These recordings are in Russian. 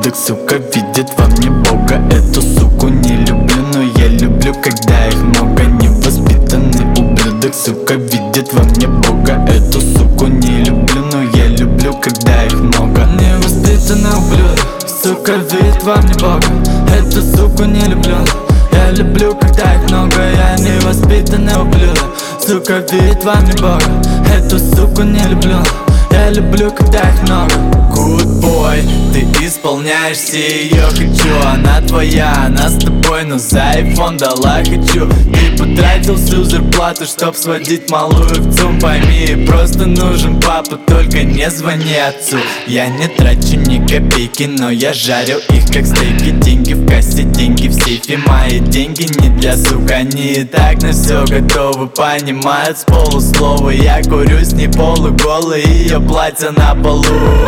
ублюдок, сука, видит во мне Бога. Эту суку не люблю, но я люблю, когда их много. Невоспитанный ублюдок, сука, видит во мне Бога. Эту суку не люблю, но я люблю, когда их много. Невоспитанный ублюдок, сука, видит во мне Бога. Эту суку не люблю, я люблю, когда их много. Я невоспитанный ублюдок, сука, видит во мне Бога. Эту суку не люблю, я люблю, когда их много. Good boy, ты исполняешь все ее хочу. Она твоя, она с тобой, но за iPhone дала хочу. Ты потратил всю зарплату, чтоб сводить малую в ЦУМ. Пойми, просто нужен папа, только не звони отцу. Я не трачу ни копейки, но я жарю их как стейки. Деньги в кассе, деньги в сейфе, мои деньги не для сук. Они и так на все готовы, понимают с полуслова. Я курю с ней полуголой, ее платье на полу.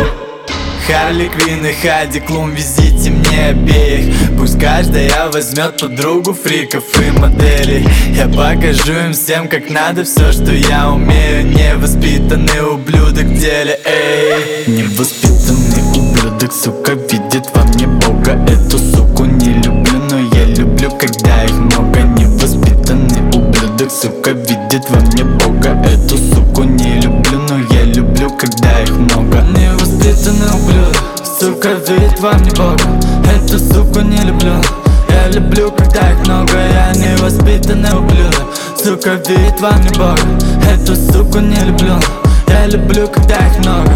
Харли Квинн и Хайди Клум, везите мне обеих. Пусть каждая возьмет подругу фриков и моделей. Я покажу им всем, как надо все, что я умею. Невоспитанный ублюдок в деле, эй. Невоспитанный ублюдок, сука, видит во мне Бога. Эту суку не люблю, но я люблю, когда их много. Невоспитанный ублюдок, сука, видит во мне Бога. Эту суку не люблю, но я люблю, когда их много. Невоспитанный ублюдок, сука, видит во мне Бога. Эту суку не люблю, я люблю, когда их много. Я невоспитанный ублюдок, сука, видит во мне Бога. Эту суку не люблю, я люблю, когда их много.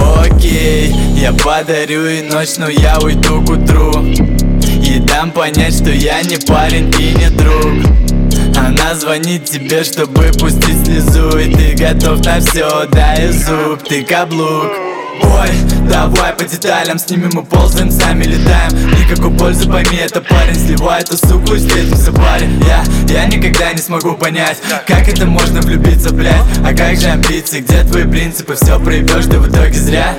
Окей, я подарю ей ночь, но я уйду к утру. И дам понять, что я не парень и не друг. Она звонит тебе, чтобы пустить слезу. И ты готов на все, дай зуб, ты каблук. Ой, давай по деталям, с ними мы ползаем, сами летаем. Никакой пользы, пойми, это парень сливает эту суку и встретимся парень. Я никогда не смогу понять, как это можно влюбиться, блядь. А как же амбиции, где твои принципы? Все проебешь ты в итоге зря.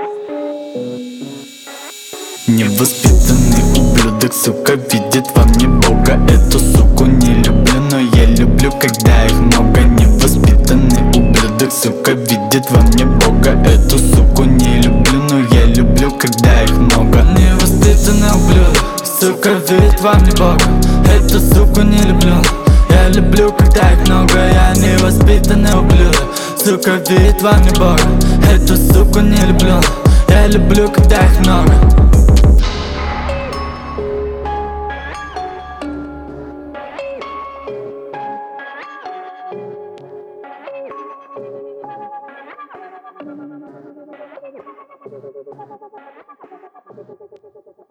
Невоспитанный ублюдок, сука, видит во мне Бога. Эту суку не люблю, но я люблю, когда их много. Невоспитанный ублюдок, сука, видит во мне Бога. Эту суку не люблю, но я люблю, когда их много. Невоспитанный ублюдок, сука, видит во мне Бога. Эту суку не люблю, я люблю, когда их много. Я невоспитанный ублюдок, сука, видит во мне Бога. Эту суку не люблю, я люблю, когда их много. Thank you.